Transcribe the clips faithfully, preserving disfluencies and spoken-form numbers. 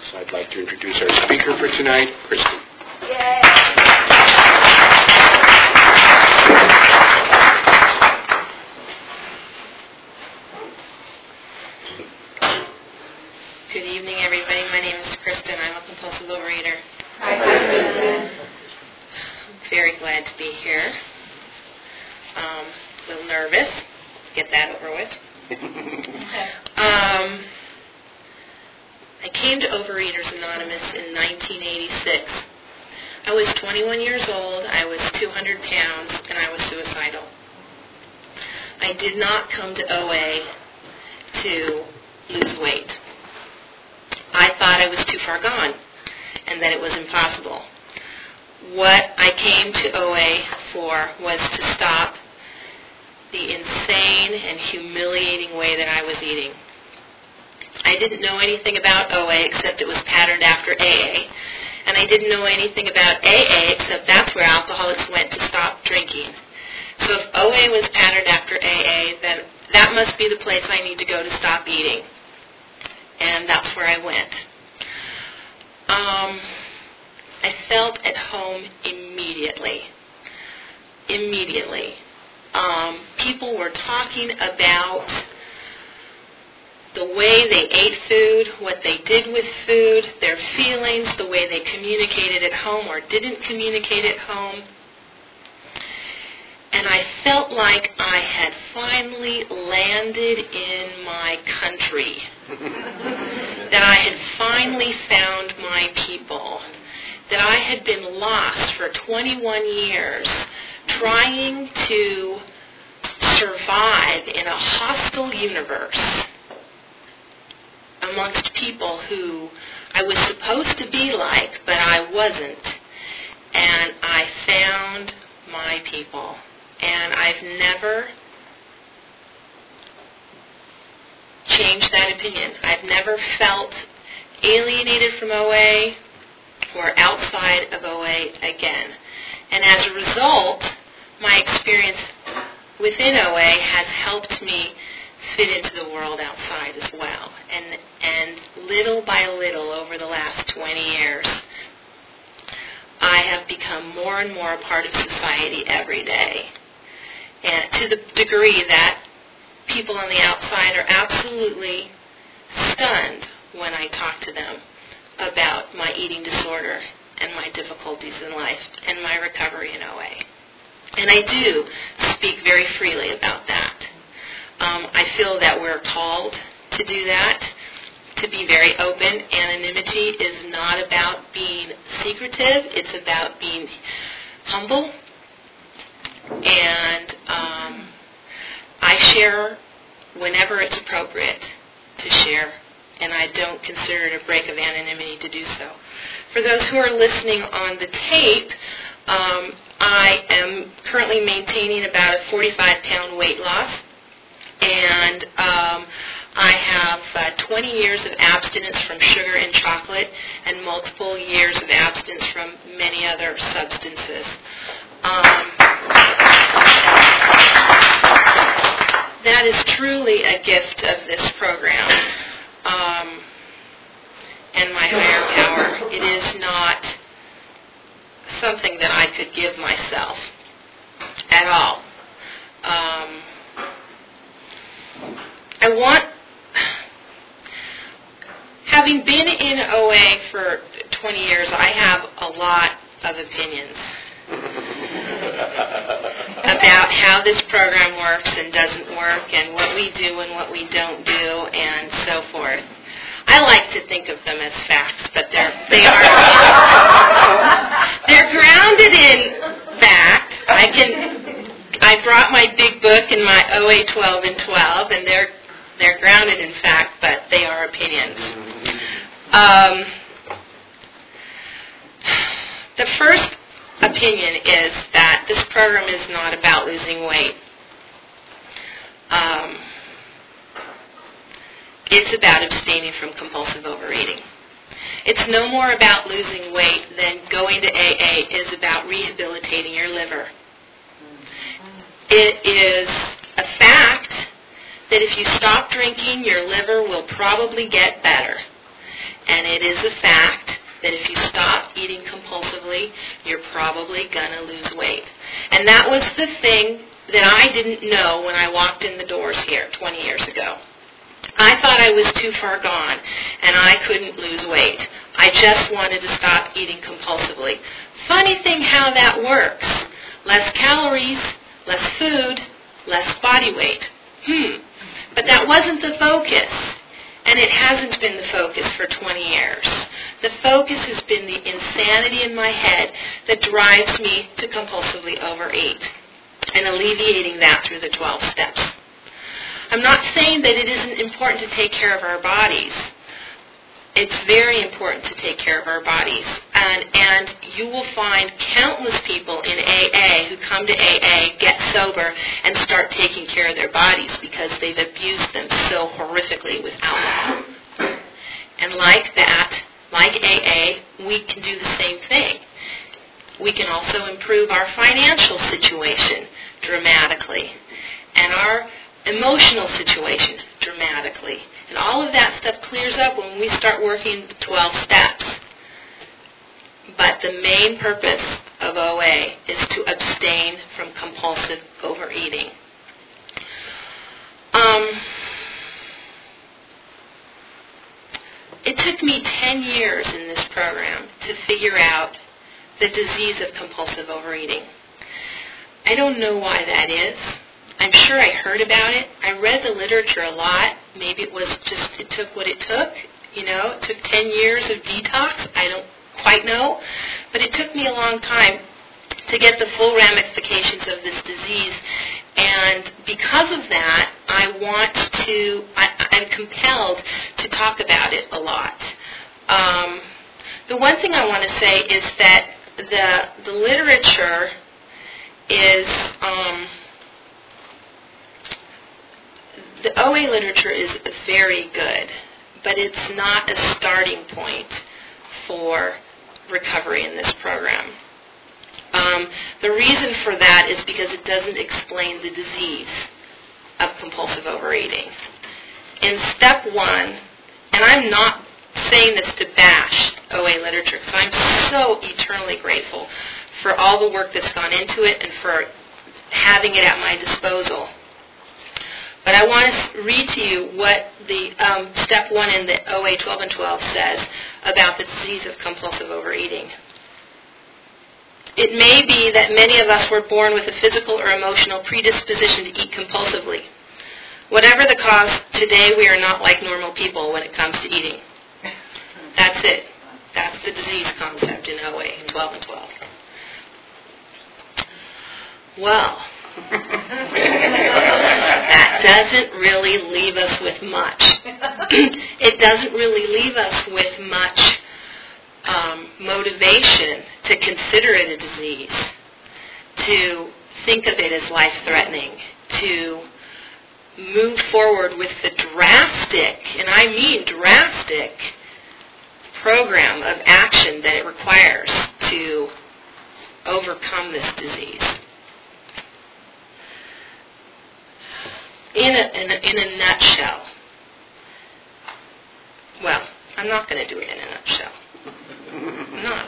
So I'd like to introduce our speaker for tonight, Kristen. Yay! Good evening, everybody. My name is Kristen. I'm a compulsive overeater. Hi, Kristen. I'm very glad to be here. Um, a little nervous. Get that over with. um, I came to Overeaters Anonymous in nineteen eighty-six. I was twenty-one years old, I was two hundred pounds, and I was suicidal. I did not come to O A to lose weight. I thought I was too far gone and that it was impossible. What I came to O A for was to stop the insane and humiliating way that I was eating. I didn't know anything about O A except it was patterned after A A, and I didn't know anything about A A except that's where alcoholics went to stop drinking. So if O A was patterned after A A, then that must be the place I need to go to stop eating. And that's where I went. Um, I felt at home immediately. Immediately. Um, people were talking about the way they ate food, what they did with food, their feelings, the way they communicated at home or didn't communicate at home. And I felt like I had finally landed in my country. That I had finally found my people. That I had been lost for twenty-one years trying to survive in a hostile universe amongst people who I was supposed to be like, but I wasn't. And I found my people. And I've never changed that opinion. I've never felt alienated from O A or outside of O A again. And as a result, my experience within O A has helped me fit into the world outside as well. And and little by little over the last twenty years, I have become more and more a part of society every day. And to the degree that people on the outside are absolutely stunned when I talk to them about my eating disorder and my difficulties in life and my recovery in O A. And I do speak very freely about that. Um, I feel that we're called to do that, to be very open. Anonymity is not about being secretive. It's about being humble. And um, I share whenever it's appropriate to share, and I don't consider it a break of anonymity to do so. For those who are listening on the tape, um, I am currently maintaining about a forty-five pound weight loss, and um, I have uh, twenty years of abstinence from sugar and chocolate and multiple years of abstinence from many other substances. Um, that is truly a gift of this program um, and my higher power. It is not something that I could give myself at all. Um, I want, having been in O A for twenty years, I have a lot of opinions about how this program works and doesn't work and what we do and what we don't do and so forth. I like to think of them as facts, but they're, they are they're grounded in fact. I can I brought my big book and my O A twelve and twelve, and they're they're grounded in fact, but they are opinions. Um, the first opinion is that this program is not about losing weight. Um, it's about abstaining from compulsive overeating. It's no more about losing weight than going to A A is about rehabilitating your liver. It is a fact that if you stop drinking, your liver will probably get better. And it is a fact that if you stop eating compulsively, you're probably going to lose weight. And that was the thing that I didn't know when I walked in the doors here twenty years ago. I thought I was too far gone, and I couldn't lose weight. I just wanted to stop eating compulsively. Funny thing how that works. Less calories, less food, less body weight. Hmm. But that wasn't the focus. And it hasn't been the focus for twenty years. The focus has been the insanity in my head that drives me to compulsively overeat, and alleviating that through the twelve steps. I'm not saying that it isn't important to take care of our bodies. It's very important to take care of our bodies. And, and you will find countless people in A A who come to A A, get sober, and start taking care of their bodies because they've abused them so horrifically with alcohol. And like that, like A A, we can do the same thing. We can also improve our financial situation dramatically, and our emotional situation dramatically. And all of that stuff clears up when we start working the twelve steps. But the main purpose of O A is to abstain from compulsive overeating. Um, it took me ten years in this program to figure out the disease of compulsive overeating. I don't know why that is. I'm sure I heard about it. I read the literature a lot. Maybe it was just, it took what it took. You know, it took ten years of detox. I don't quite know. But it took me a long time to get the full ramifications of this disease. And because of that, I want to, I, I'm compelled to talk about it a lot. Um, the one thing I want to say is that the, the literature is... Um, The O A literature is very good, but it's not a starting point for recovery in this program. Um, the reason for that is because it doesn't explain the disease of compulsive overeating. In step one, and I'm not saying this to bash O A literature, because I'm so eternally grateful for all the work that's gone into it and for having it at my disposal. But I want to read to you what the um, step one in the O A twelve and twelve says about the disease of compulsive overeating. It may be that many of us were born with a physical or emotional predisposition to eat compulsively. Whatever the cause, today we are not like normal people when it comes to eating. That's it. That's the disease concept in O A twelve and twelve. Well, that doesn't really leave us with much. It doesn't really leave us with much um, motivation to consider it a disease, to think of it as life-threatening, to move forward with the drastic, and I mean drastic, program of action that it requires to overcome this disease. In a, in a, in a nutshell, well, I'm not going to do it in a nutshell. I'm not.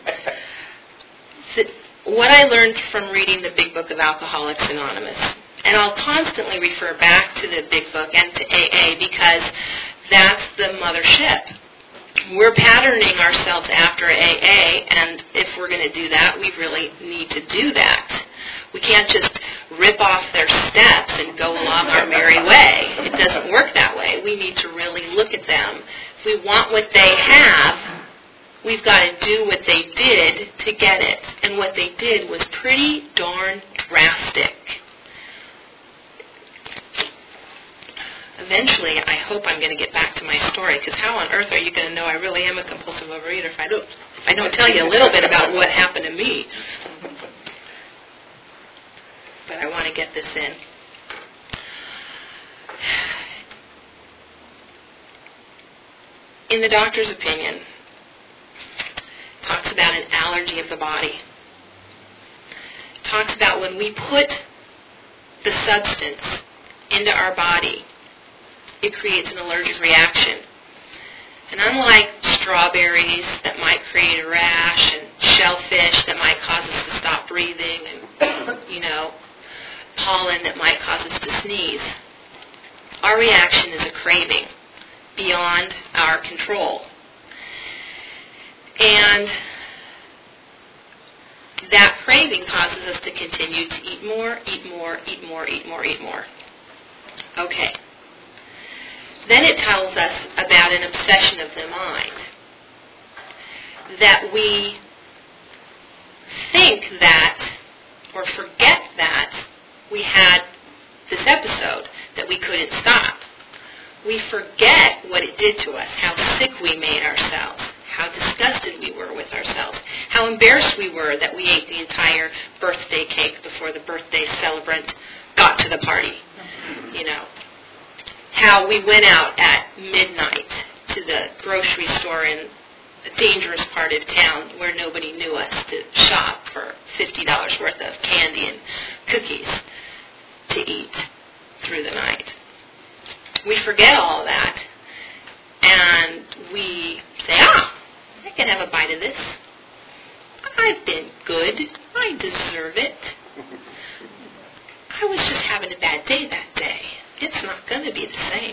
So, what I learned from reading the Big Book of Alcoholics Anonymous, and I'll constantly refer back to the Big Book and to A A because that's the mothership. We're patterning ourselves after A A, and if we're going to do that, we really need to do that. We can't just rip off their steps and go along our merry way. It doesn't work that way. We need to really look at them. If we want what they have, we've got to do what they did to get it. And what they did was pretty darn drastic. Eventually, I hope I'm going to get back to my story, because how on earth are you going to know I really am a compulsive overeater if I don't, if I don't tell you a little bit about what happened to me? But I want to get this in. In the doctor's opinion, it talks about an allergy of the body. It talks about when we put the substance into our body, it creates an allergic reaction. And unlike strawberries that might create a rash and shellfish that might cause us to stop breathing and, you know, pollen that might cause us to sneeze, our reaction is a craving beyond our control. And that craving causes us to continue to eat more, eat more, eat more, eat more, eat more. Okay. Then it tells us about an obsession of the mind. That we think that, or forget that, we had this episode, that we couldn't stop. We forget what it did to us, how sick we made ourselves, how disgusted we were with ourselves, how embarrassed we were that we ate the entire birthday cake before the birthday celebrant got to the party, you know. How we went out at midnight to the grocery store in a dangerous part of town where nobody knew us to shop for fifty dollars worth of candy and cookies to eat through the night. We forget all that, and we say, ah, I can have a bite of this. I've been good. I deserve it. I was just having a bad day that day. It's not going to be the same.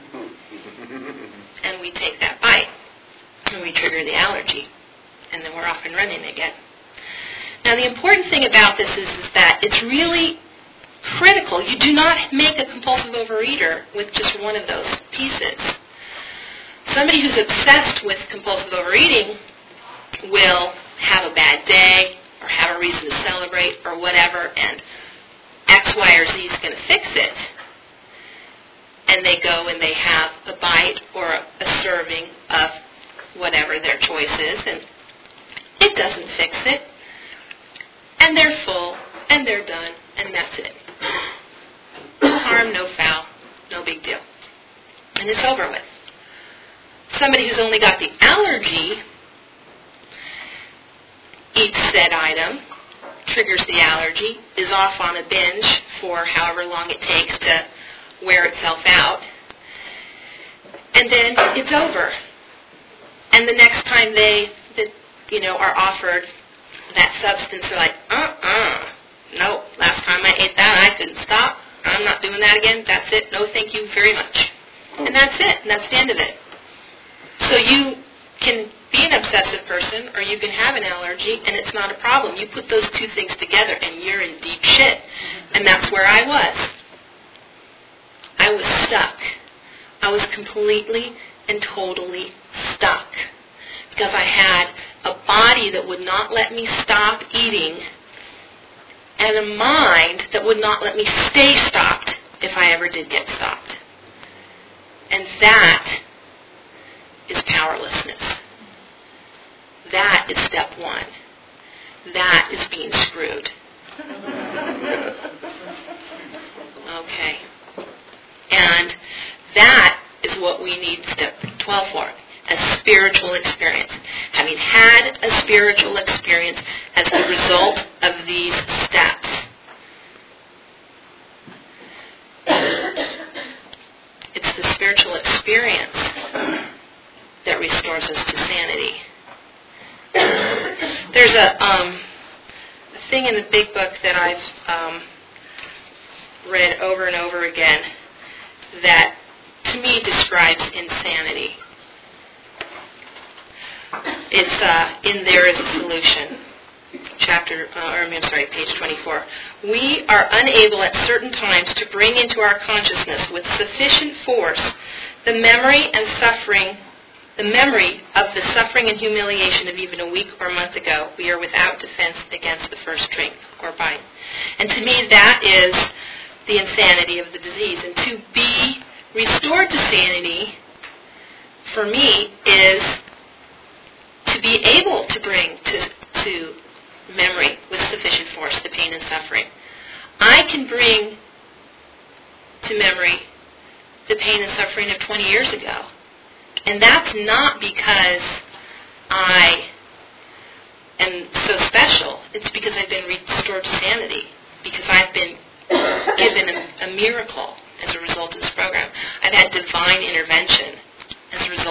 And we take that bite, and we trigger the allergy, and then we're off and running again. Now, the important thing about this is, is that it's really critical. You do not make a compulsive overeater with just one of those pieces. Somebody who's obsessed with compulsive overeating will have a bad day or have a reason to celebrate or whatever, and X, Y, or Z is going to fix it. And they go and they have a bite or a, a serving of whatever their choice is, and it doesn't fix it. And they're full, and they're done, and that's it. No harm, no foul, no big deal. And it's over with. Somebody who's only got the allergy eats said item, triggers the allergy, is off on a binge for however long it takes to wear itself out, and then it's over. And the next time they, they you know, are offered that substance, they're like, uh-uh, no, last time I ate that, I couldn't stop. I'm not doing that again. That's it. No, thank you very much. And that's it. And that's the end of it. So you can be an obsessive person, or you can have an allergy, and it's not a problem. You put those two things together, and you're in deep shit. And that's where I was. I was stuck. I was completely and totally stuck. Because I had a body that would not let me stop eating, and a mind that would not let me stay stopped if I ever did get stopped. And that is powerlessness. That is step one. That is being screwed. Okay. And that is what we need step twelve for. A spiritual experience. Having had a spiritual experience as the result of these steps. It's the spiritual experience that restores us to sanity. There's a, um, a thing in the big book that I've um, read over and over again that, to me, describes insanity. It's uh, in There Is a Solution, chapter, uh, or I'm sorry, page twenty-four. We are unable at certain times to bring into our consciousness with sufficient force the memory and suffering, the memory of the suffering and humiliation of even a week or month ago. We are without defense against the first drink or bite. And to me, that is the insanity of the disease. And to be restored to sanity, for me, is to be able to bring to, to memory with sufficient force the pain and suffering. I can bring to memory the pain and suffering of twenty years ago. And that's not because I am so special. It's because I've been restored to sanity. Because I've been given a, a miracle as a result of this program. I've had divine intervention as a result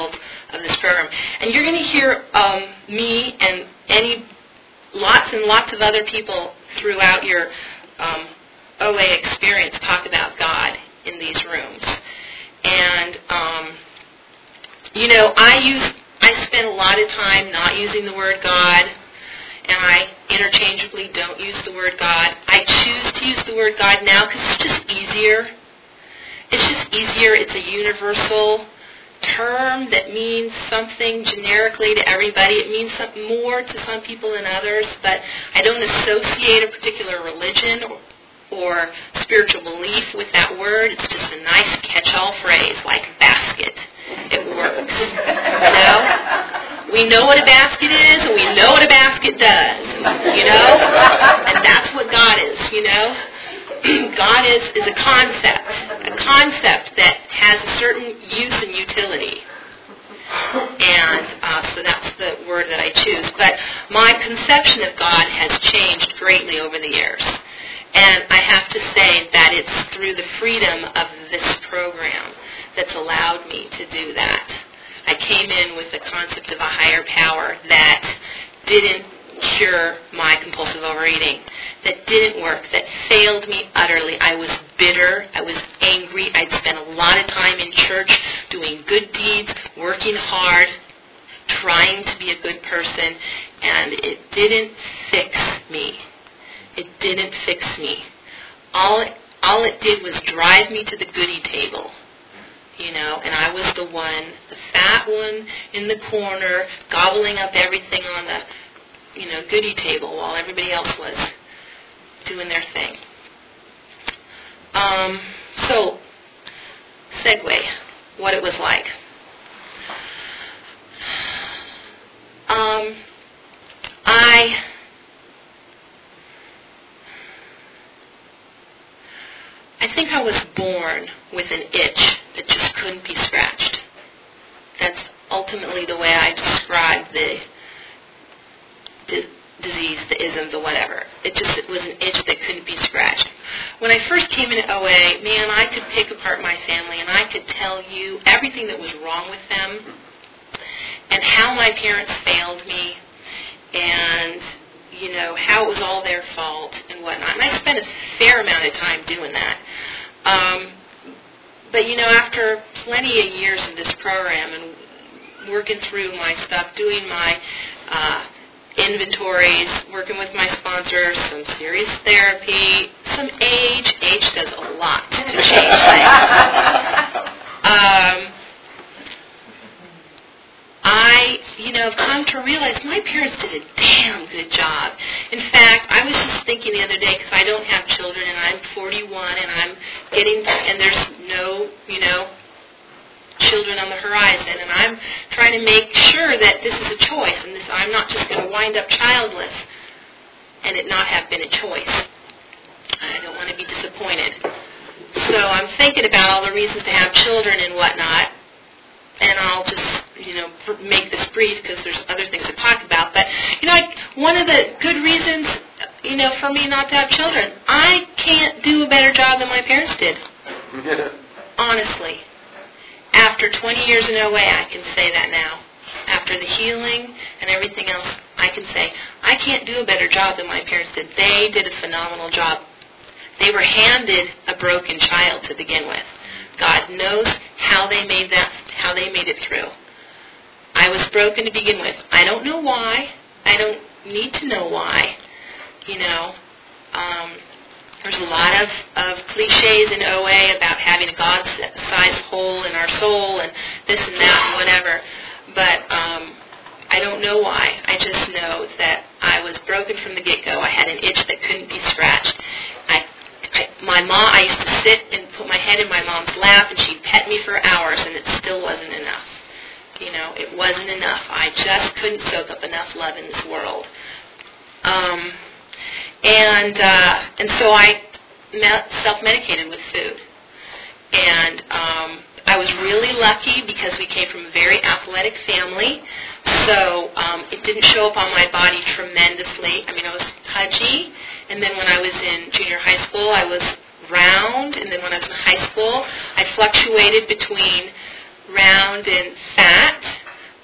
of this program. And you're going to hear um, me and any lots and lots of other people throughout your um, O A experience talk about God in these rooms. And, um, you know, I use, I spend a lot of time not using the word God, and I interchangeably don't use the word God. I choose to use the word God now because it's just easier. It's just easier. It's a universal term that means something generically to everybody. It means something more to some people than others, but I don't associate a particular religion or, or spiritual belief with that word. It's just a nice catch-all phrase like basket. It works. You know? We know what a basket is, and we know what a basket does. You know? And that's what God is, you know? God is, is a concept, a concept that has a certain use and utility. And uh, so that's the word that I choose. But my conception of God has changed greatly over the years. And I have to say that it's through the freedom of this program that's allowed me to do that. I came in with the concept of a higher power that didn't cure my compulsive overeating, that didn't work, that failed me utterly. I was bitter. I was angry. I'd spent a lot of time in church doing good deeds, working hard, trying to be a good person, and it didn't fix me. It didn't fix me. All it, all it did was drive me to the goodie table. You know, and I was the one, the fat one in the corner, gobbling up everything on the, you know, goodie table while everybody else was doing their thing. Um, so, segue, what it was like. Um, I... I think I was born with an itch that just couldn't be scratched. That's ultimately the way I describe the, the disease, the ism, the whatever. It just it was an itch that couldn't be scratched. When I first came into O A, man, I could pick apart my family and I could tell you everything that was wrong with them and how my parents failed me and, you know, how it was all their fault and whatnot. And I spent a fair amount of time doing that. Um, but, you know, after plenty of years of this program and working through my stuff, doing my uh, inventories, working with my sponsors, some serious therapy, some age. Age does a lot to change things. Um, I, you know, have come to realize my parents did a damn good job. In fact, I was just thinking the other day, because I don't have children, and I'm forty-one, and I'm getting, and there's no, you know, children on the horizon, and I'm trying to make sure that this is a choice, and this, I'm not just going to wind up childless and it not have been a choice. I don't want to be disappointed. So I'm thinking about all the reasons to have children and whatnot. And I'll just, you know, make this brief because there's other things to talk about. But, you know, I, one of the good reasons, you know, for me not to have children, I can't do a better job than my parents did. Honestly. After twenty years in O A, I can say that now. After the healing and everything else, I can say, I can't do a better job than my parents did. They did a phenomenal job. They were handed a broken child to begin with. God knows how they made that, how they made it through. I was broken to begin with. I don't know why. I don't need to know why. You know, um, there's a lot of, of cliches in O A about having a God-sized hole in our soul and this and that and whatever. But um, I don't know why. I just know that I was broken from the get-go. I had an itch that couldn't be scratched. I I, my mom, I used to sit and put my head in my mom's lap, and she'd pet me for hours, and it still wasn't enough. You know, it wasn't enough. I just couldn't soak up enough love in this world. Um, and uh, and so I self-medicated with food. And um, I was really lucky because we came from a very athletic family, so um, it didn't show up on my body tremendously. I mean, I was pudgy. And then when I was in junior high school, I was round. And then when I was in high school, I fluctuated between round and fat.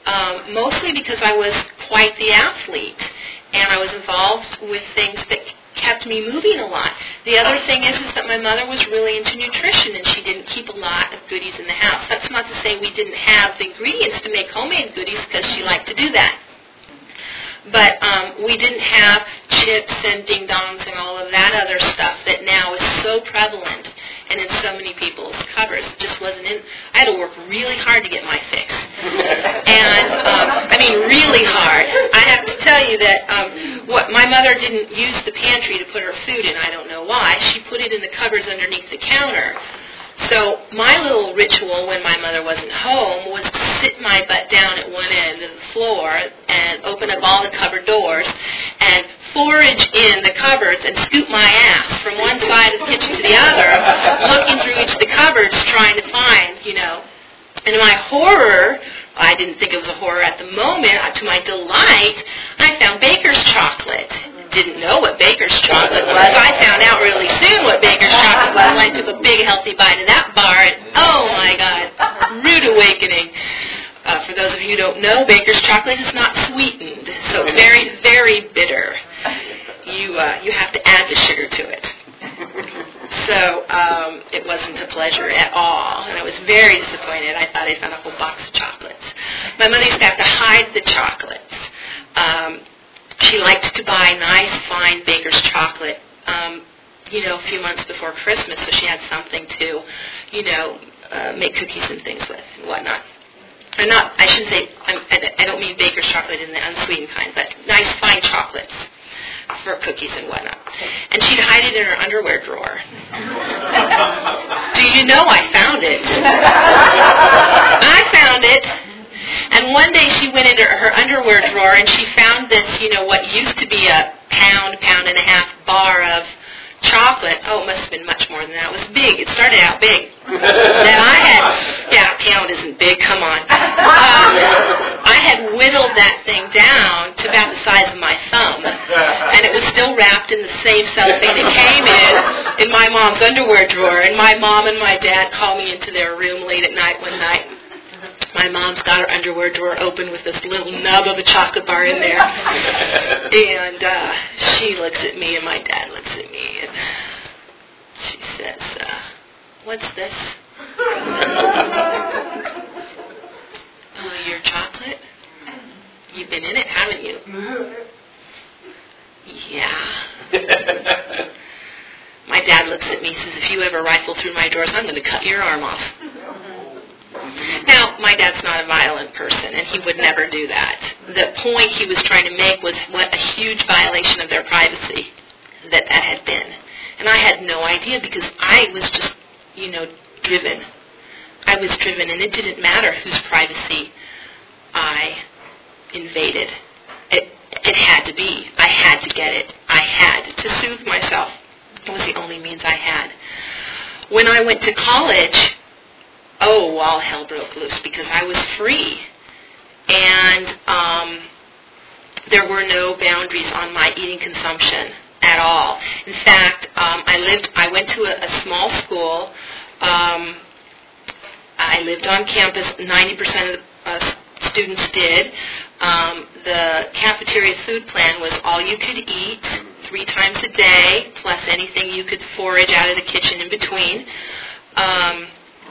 um, mostly because I was quite the athlete, and I was involved with things that kept me moving a lot. The other thing is, is that my mother was really into nutrition, and she didn't keep a lot of goodies in the house. That's not to say we didn't have the ingredients to make homemade goodies, because she liked to do that. But um, we didn't have chips and ding-dongs and all of that other stuff that now is so prevalent and in so many people's cupboards. It just wasn't in. I had to work really hard to get my fix. And, um, I mean, really hard. I have to tell you that um, what my mother didn't use the pantry to put her food in. I don't know why. She put it in the cupboards underneath the counter. So my little ritual when my mother wasn't home was to sit my butt down at one end of the floor and open up all the cupboard doors and forage in the cupboards and scoop my ass from one side of the kitchen to the other, looking through each of the cupboards trying to find, you know. And my horror, I didn't think it was a horror at the moment, to my delight, I found Baker's chocolate. Didn't know what Baker's chocolate was. I found out really soon what Baker's chocolate was. I took a big healthy bite of that bar, and oh my God, rude awakening. Uh, for those of you who don't know, Baker's chocolate is not sweetened, so it's very, very bitter. You uh, you have to add the sugar to it. So um, it wasn't a pleasure at all, and I was very disappointed. I thought I found a whole box of chocolates. My mother used to have to hide the chocolates. Um, She liked to buy nice, fine Baker's chocolate, um, you know, a few months before Christmas, so she had something to, you know, uh, make cookies and things with and whatnot. Or not, I shouldn't say, I'm, I don't mean Baker's chocolate in the unsweetened kind, but nice, fine chocolates for cookies and whatnot. And she'd hide it in her underwear drawer. Do you know I found it? I found it. And one day she went into her underwear drawer and she found this, you know, what used to be a pound, pound and a half bar of chocolate. Oh, it must have been much more than that. It was big. It started out big. Then I had, yeah, a pound isn't big. Come on. Um, I had whittled that thing down to about the size of my thumb. And it was still wrapped in the same cellophane it came in, in my mom's underwear drawer. And my mom and my dad called me into their room late at night one night. My mom's got her underwear drawer open with this little nub of a chocolate bar in there. And uh, she looks at me and my dad looks at me and she says, uh, what's this? Oh, your chocolate? You've been in it, haven't you? Yeah. My dad looks at me and says, if you ever rifle through my drawers, I'm going to cut your arm off. Now, my dad's not a violent person, and he would never do that. The point he was trying to make was what a huge violation of their privacy that that had been. And I had no idea because I was just, you know, driven. I was driven, and it didn't matter whose privacy I invaded. It, it had to be. I had to get it. I had to soothe myself. It was the only means I had. When I went to college, oh, all hell broke loose because I was free. And um, there were no boundaries on my eating consumption at all. In fact, um, I lived. I went to a, a small school. Um, I lived on campus. ninety percent of the uh, students did. Um, the cafeteria food plan was all you could eat three times a day, plus anything you could forage out of the kitchen in between. Um,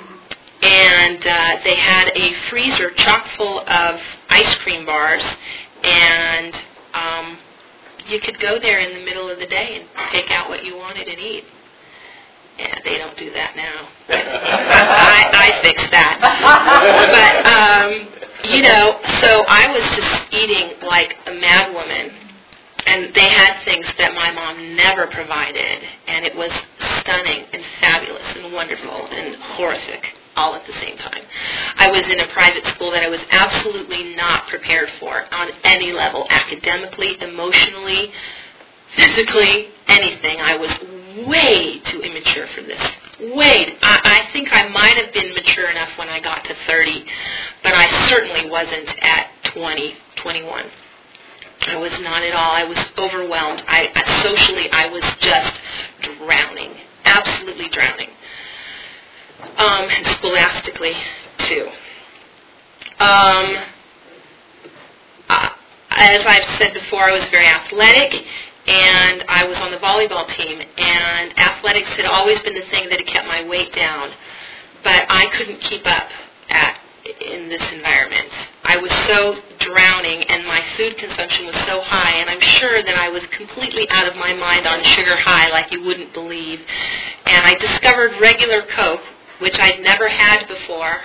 And uh, they had a freezer chock full of ice cream bars, and um, you could go there in the middle of the day and take out what you wanted and eat. Yeah, they don't do that now. I, I fixed that. But, um, you know, so I was just eating like a mad woman. And they had things that my mom never provided, and it was stunning and fabulous and wonderful and horrific all at the same time. I was in a private school that I was absolutely not prepared for on any level, academically, emotionally, physically, anything. I was way too immature for this. Way. I, I think I might have been mature enough when I got to thirty, but I certainly wasn't at twenty, twenty-one. I was not at all. I was overwhelmed. I, I socially, I was just drowning, absolutely drowning. Um, and scholastically, too. Um, as I've said before, I was very athletic, and I was on the volleyball team, and athletics had always been the thing that had kept my weight down, but I couldn't keep up at in this environment. I was so drowning, and my food consumption was so high, and I'm sure that I was completely out of my mind on sugar high like you wouldn't believe. And I discovered regular Coke, which I'd never had before.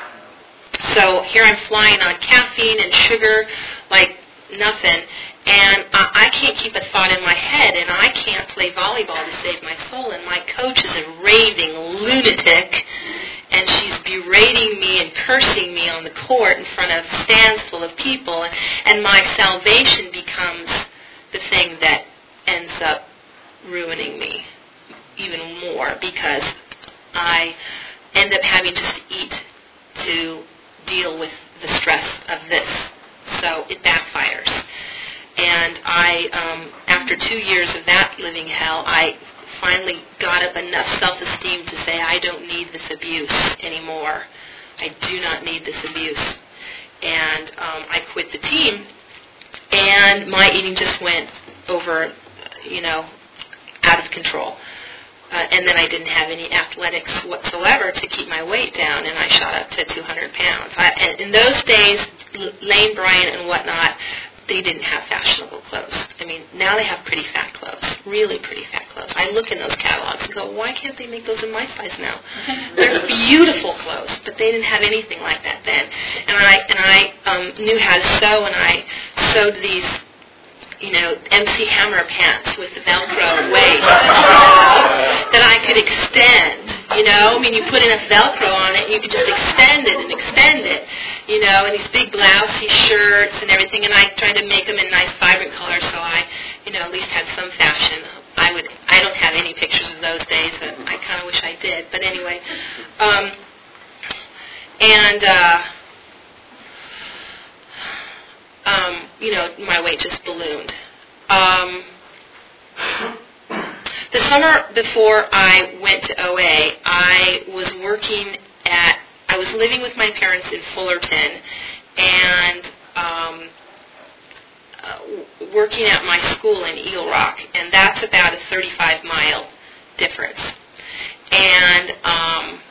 So here I'm flying on caffeine and sugar like nothing, and I, I can't keep a thought in my head, and I can't play volleyball to save my soul, and my coach is a raving lunatic, and she's berating me and cursing me on the court in front of stands full of people, and, and my salvation becomes the thing that ends up ruining me even more, because I end up having just to eat to deal with the stress of this. So it backfires. And I, um, after two years of that living hell, I finally got up enough self-esteem to say, I don't need this abuse anymore. I do not need this abuse. And um, I quit the team, and my eating just went over, you know, out of control. Uh, and then I didn't have any athletics whatsoever to keep my weight down, and I shot up to two hundred pounds. I, and in those days, Lane Bryant and whatnot, they didn't have fashionable clothes. I mean, now they have pretty fat clothes, really pretty fat clothes. I look in those catalogs and go, why can't they make those in my size now? They're beautiful clothes, but they didn't have anything like that then. And I and I um, knew how to sew, and I sewed these, you know, M C Hammer pants with the Velcro waist that I could extend, you know. I mean, you put enough Velcro on it, you could just extend it and extend it, you know, and these big blousey shirts and everything, and I tried to make them in nice, vibrant colors, so I, you know, at least had some fashion. I would, I don't have any pictures of those days, but I kind of wish I did, but anyway. Um, and, uh... Um, you know, my weight just ballooned. Um, the summer before I went to O A, I was working at, I was living with my parents in Fullerton, and um, uh, working at my school in Eagle Rock, and that's about a thirty-five mile difference. And um,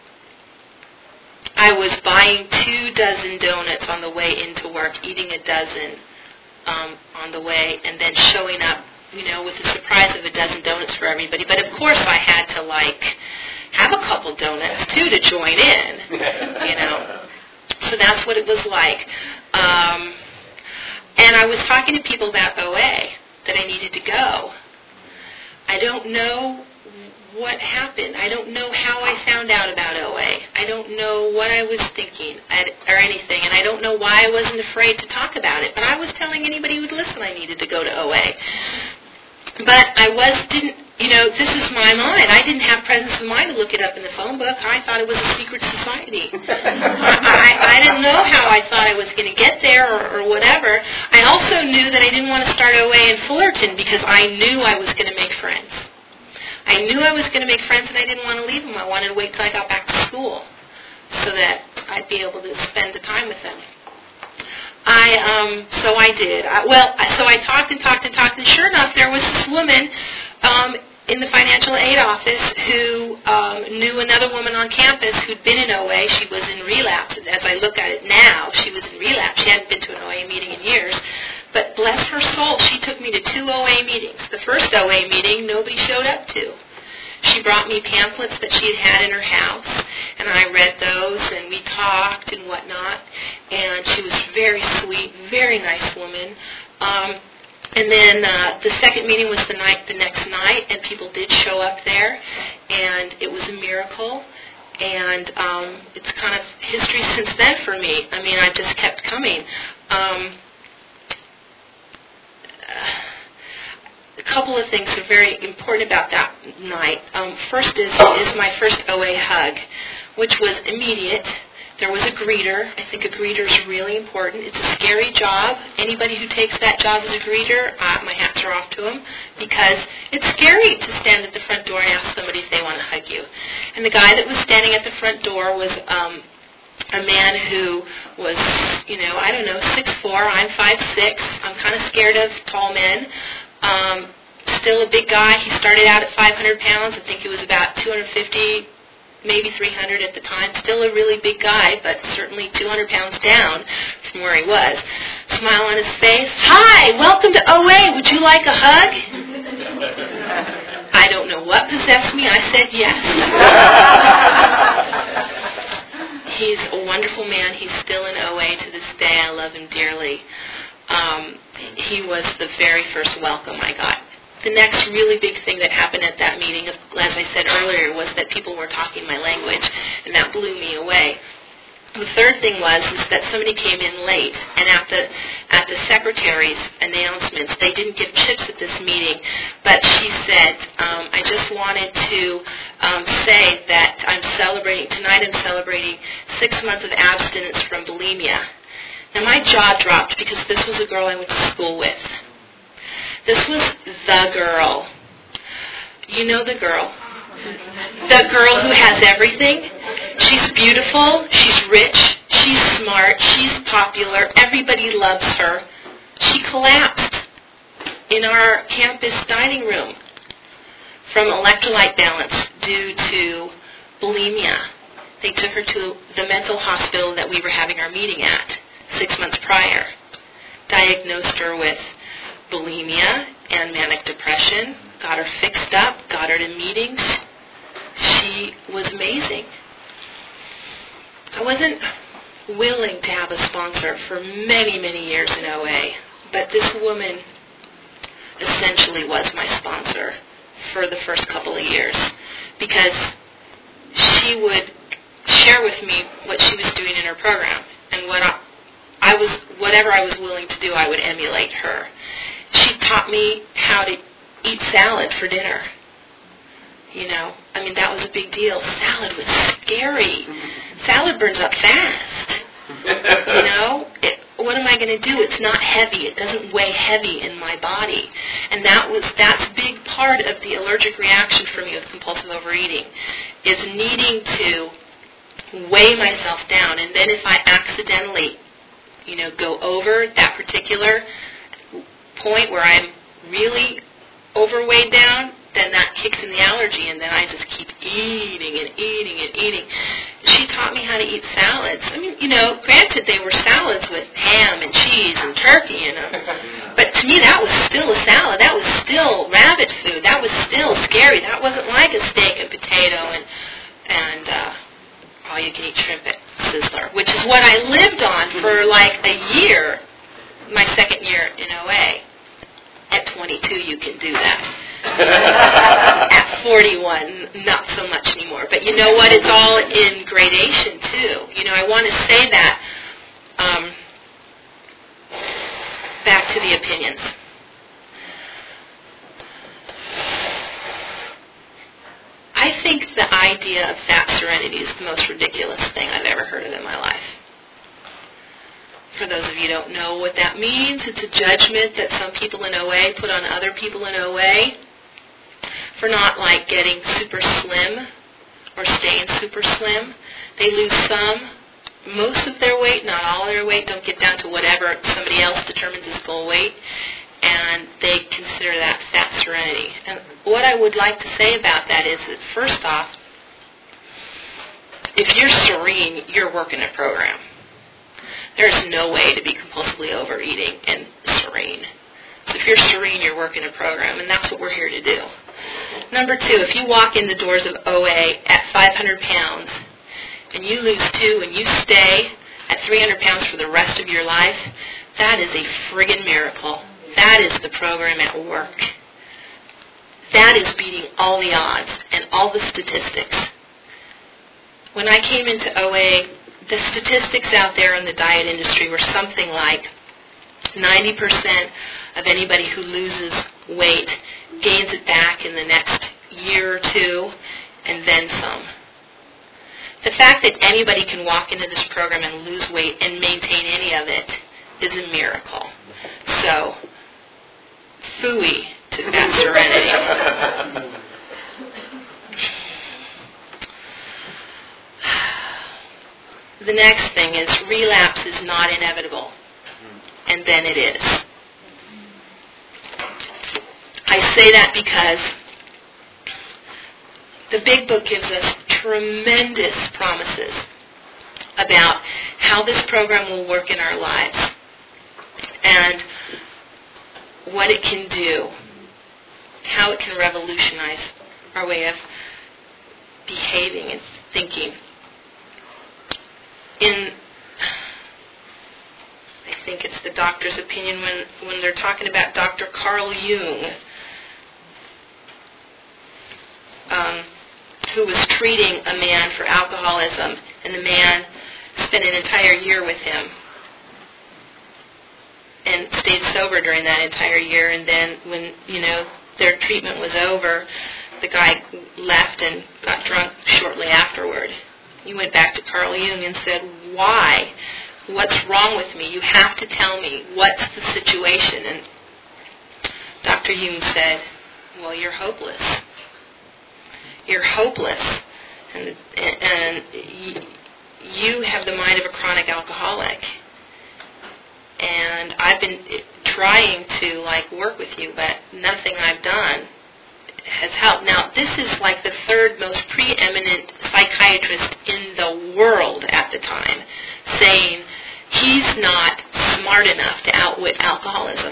I was buying two dozen donuts on the way into work, eating a dozen um, on the way, and then showing up, you know, with the surprise of a dozen donuts for everybody. But of course I had to, like, have a couple donuts, too, to join in, you know. So that's what it was like. Um, and I was talking to people about O A, that I needed to go. I don't know what happened. I don't know how I found out about O A. I don't know what I was thinking or anything, and I don't know why I wasn't afraid to talk about it. But I was telling anybody who would listen I needed to go to O A. But I was, didn't, you know, this is my mind. I didn't have presence of mind to look it up in the phone book. I thought it was a secret society. I, I didn't know how I thought I was going to get there or, or whatever. I also knew that I didn't want to start O A in Fullerton because I knew I was going to make friends. I knew I was going to make friends, and I didn't want to leave them. I wanted to wait till I got back to school so that I'd be able to spend the time with them. I um, so I did. I, well, so I talked and talked and talked, and sure enough, there was this woman um, in the financial aid office who um, knew another woman on campus who'd been in O A. She was in relapse. As I look at it now, she was in relapse. She hadn't been to an O A meeting in years. But bless her soul, she took me to two O A meetings. The first O A meeting, nobody showed up to. She brought me pamphlets that she had had in her house, and I read those, and we talked and whatnot. And she was very sweet, very nice woman. Um, and then uh, the second meeting was the night, the next night, and people did show up there, and it was a miracle. And um, it's kind of history since then for me. I mean, I've just kept coming. Um, A couple of things are very important about that night. Um, first is, is my first O A hug, which was immediate. There was a greeter. I think a greeter is really important. It's a scary job. Anybody who takes that job as a greeter, uh, my hats are off to them, because it's scary to stand at the front door and ask somebody if they want to hug you. And the guy that was standing at the front door was um, a man who was, you know, I don't know, six foot four, I'm five foot six. I'm kind of scared of tall men. Um, still a big guy. He started out at five hundred pounds. I think he was about two hundred fifty, maybe three hundred at the time. Still a really big guy, but certainly two hundred pounds down from where he was. Smile on his face. Hi, welcome to O A. Would you like a hug? I don't know what possessed me. I said yes. He's a wonderful man. He's still in O A to this day. I love him dearly. Um, he was the very first welcome I got. The next really big thing that happened at that meeting, as I said earlier, was that people were talking my language, and that blew me away. The third thing was is that somebody came in late, and at the at the secretary's announcements, they didn't give chips at this meeting, but she said, um, I just wanted to um, say that I'm celebrating, tonight I'm celebrating six months of abstinence from bulimia. Now my jaw dropped because this was a girl I went to school with. This was the girl. You know the girl. The girl who has everything. She's beautiful, she's rich, she's smart, she's popular, everybody loves her. She collapsed in our campus dining room from electrolyte balance due to bulimia. They took her to the mental hospital that we were having our meeting at six months prior. Diagnosed her with bulimia and manic depression, got her fixed up, got her to meetings. She was amazing. I wasn't willing to have a sponsor for many, many years in O A, but this woman essentially was my sponsor for the first couple of years because she would share with me what she was doing in her program, and what I, I was, whatever I was willing to do, I would emulate her. She taught me how to eat salad for dinner. You know, I mean, that was a big deal. Salad was scary. Salad burns up fast. You know, it, what am I going to do? It's not heavy. It doesn't weigh heavy in my body. And that was that's a big part of the allergic reaction for me with compulsive overeating, is needing to weigh myself down. And then if I accidentally, you know, go over that particular point where I'm really overweight down, then that kicks in the allergy, and then I just keep eating and eating and eating. She taught me how to eat salads. I mean, you know, granted they were salads with ham and cheese and turkey in them, but to me that was still a salad. That was still rabbit food. That was still scary. That wasn't like a steak and potato and and uh, all-you-can-eat shrimp at Sizzler, which is what I lived on for like a year, my second year in O A. At twenty-two, you can do that. At forty-one, not so much anymore. But you know what? It's all in gradation, too. You know, I want to say that. Um, back to the opinions. I think the idea of fat serenity is the most ridiculous thing I've ever heard of in my life. For those of you who don't know what that means, it's a judgment that some people in O A put on other people in O A for not, like, getting super slim or staying super slim. They lose some, most of their weight, not all of their weight, don't get down to whatever somebody else determines is goal weight, and they consider that fat serenity. And what I would like to say about that is that, first off, if you're serene, you're working a program. There's no way to be compulsively overeating and serene. So if you're serene, you're working a program, and that's what we're here to do. Number two, if you walk in the doors of O A at five hundred pounds, and you lose two, and you stay at three hundred pounds for the rest of your life, that is a friggin' miracle. That is the program at work. That is beating all the odds and all the statistics. When I came into O A, the statistics out there in the diet industry were something like ninety percent of anybody who loses weight gains it back in the next year or two, and then some. The fact that anybody can walk into this program and lose weight and maintain any of it is a miracle. So, phooey to that serenity. the next thing is relapse is not inevitable. And then it is. I say that because the Big Book gives us tremendous promises about how this program will work in our lives and what it can do, how it can revolutionize our way of behaving and thinking. In, I think it's the doctor's opinion when, when they're talking about Doctor Carl Jung, um, who was treating a man for alcoholism, and the man spent an entire year with him and stayed sober during that entire year. And then when, you know, their treatment was over, the guy left and got drunk shortly afterward. He went back to Carl Jung and said, why? What's wrong with me? You have to tell me. What's the situation? And Doctor Jung said, well, you're hopeless. You're hopeless. And, and you have the mind of a chronic alcoholic. And I've been trying to, like, work with you, but nothing I've done has helped. Now, this is like the third most preeminent psychiatrist in the world at the time, saying he's not smart enough to outwit alcoholism.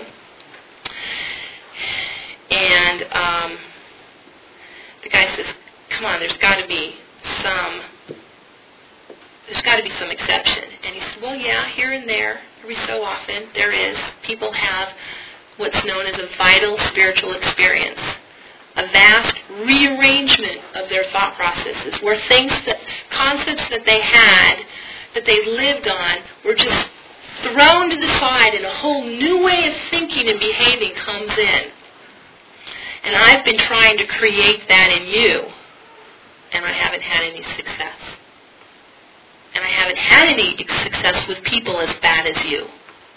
And um, the guy says, come on, there's got to be some, there's got to be some exception. And he said, well, yeah, here and there, every so often, there is. People have what's known as a vital spiritual experience, a vast rearrangement of their thought processes, where things that, concepts that they had, that they lived on, were just thrown to the side and a whole new way of thinking and behaving comes in. And I've been trying to create that in you, and I haven't had any success. And I haven't had any success with people as bad as you.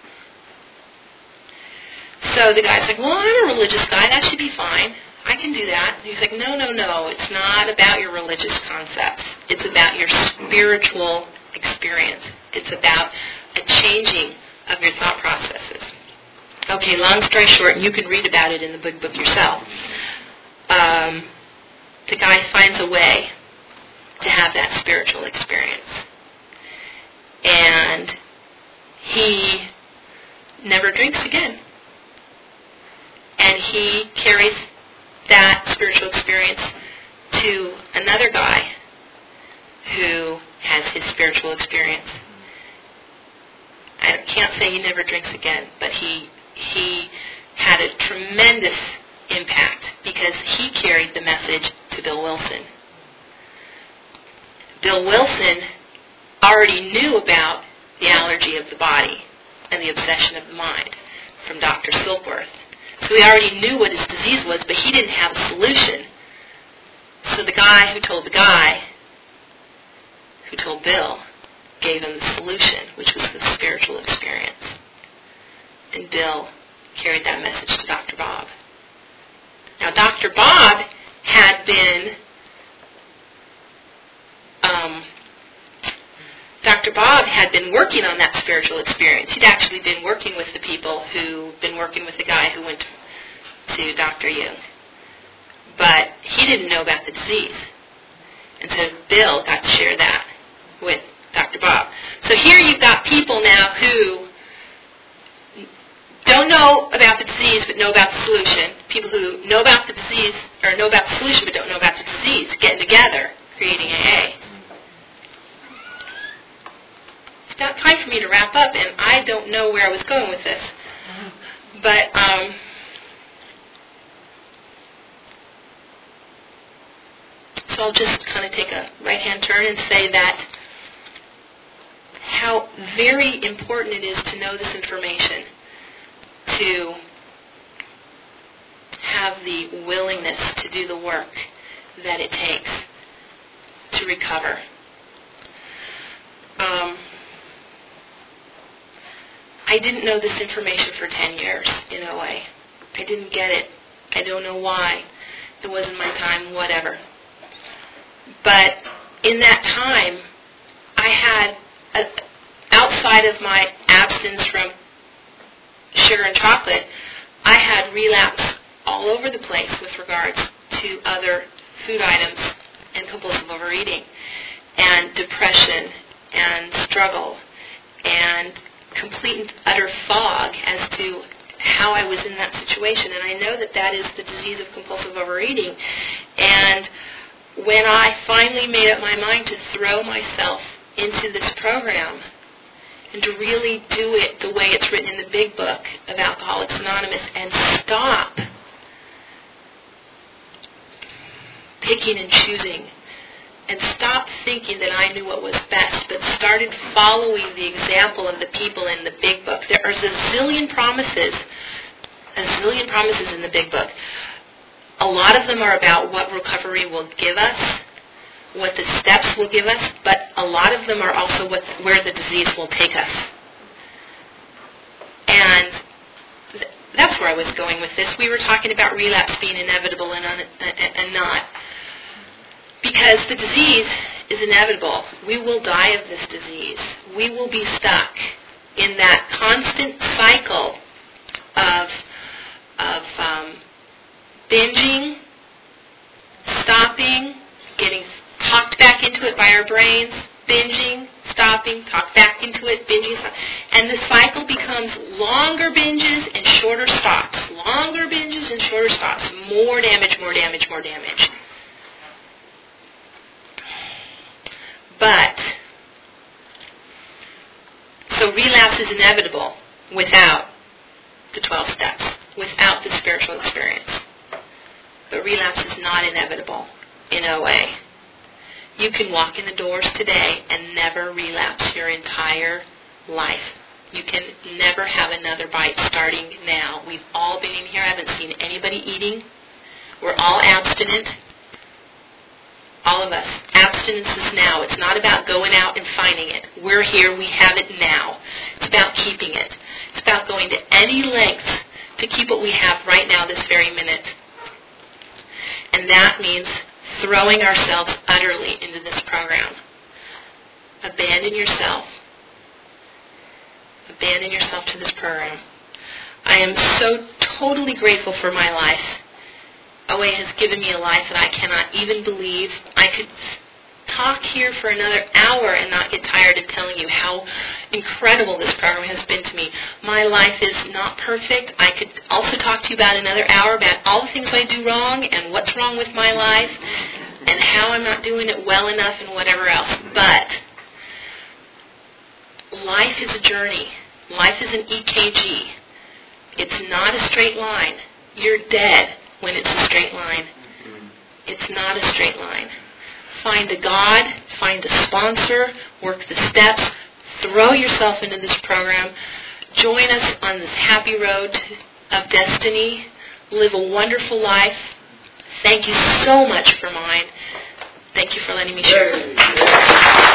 So the guy's like, well, I'm a religious guy, that should be fine. I can do that. He's like, no, no, no, it's not about your religious concepts. It's about your spiritual experience. It's about a changing of your thought processes. Okay, long story short, you can read about it in the Big Book yourself. Um, the guy finds a way to have that spiritual experience. And he never drinks again. And he carries that spiritual experience to another guy who has his spiritual experience. I can't say he never drinks again, but he he had a tremendous impact because he carried the message to Bill Wilson. Bill Wilson already knew about the allergy of the body and the obsession of the mind from Doctor Silkworth. So he already knew what his disease was, but he didn't have a solution. So the guy who told the guy, who told Bill, gave him the solution, which was the spiritual experience. And Bill carried that message to Doctor Bob. Now, Doctor Bob had been, um, Doctor Bob had been working on that spiritual experience. He'd actually been working with the people who'd been working with the guy who went to Doctor Jung. But he didn't know about the disease. And so Bill got to share that with Doctor Bob. So here you've got people now who don't know about the disease but know about the solution. People who know about the disease, or know about the solution but don't know about the disease, getting together, creating A A. It's about time for me to wrap up, and I don't know where I was going with this. But, um, so I'll just kind of take a right-hand turn and say that how very important it is to know this information, to have the willingness to do the work that it takes to recover. Um, I didn't know this information for ten years in O A. I didn't get it. I don't know why. It wasn't my time, whatever. But in that time, I had uh, outside of my abstinence from sugar and chocolate, I had relapse all over the place with regards to other food items and compulsive overeating and depression and struggle and complete and utter fog as to how I was in that situation. And I know that that is the disease of compulsive overeating. And when I finally made up my mind to throw myself into this program and to really do it the way it's written in the big book of Alcoholics Anonymous and stop picking and choosing and stop thinking that I knew what was best, but started following the example of the people in the big book. There are a zillion promises, a zillion promises in the big book. A lot of them are about what recovery will give us, what the steps will give us, but a lot of them are also what, where the disease will take us. And th- that's where I was going with this. We were talking about relapse being inevitable and, un- and not. Because the disease is inevitable. We will die of this disease. We will be stuck in that constant cycle of, of um, binging, stopping, getting talked back into it by our brains, binging, stopping, talked back into it, binging, stop. And the cycle becomes longer binges and shorter stops. Longer binges and shorter stops. More damage, more damage, more damage. But, so relapse is inevitable without the twelve steps, without the spiritual experience. But relapse is not inevitable in O A. You can walk in the doors today and never relapse your entire life. You can never have another bite starting now. We've all been in here. I haven't seen anybody eating. We're all abstinent. All of us. Abstinence is now. It's not about going out and finding it. We're here. We have it now. It's about keeping it. It's about going to any length to keep what we have right now, this very minute. And that means throwing ourselves utterly into this program. Abandon yourself. Abandon yourself to this program. I am so totally grateful for my life. O A has given me a life that I cannot even believe. I could talk here for another hour and not get tired of telling you how incredible this program has been to me. My life is not perfect. I could also talk to you about another hour about all the things I do wrong and what's wrong with my life and how I'm not doing it well enough and whatever else. But life is a journey. Life is an E K G. It's not a straight line. You're dead when it's a straight line. It's not a straight line. Find a God, find a sponsor, work the steps, throw yourself into this program, join us on this happy road of destiny, live a wonderful life. Thank you so much for mine. Thank you for letting me share.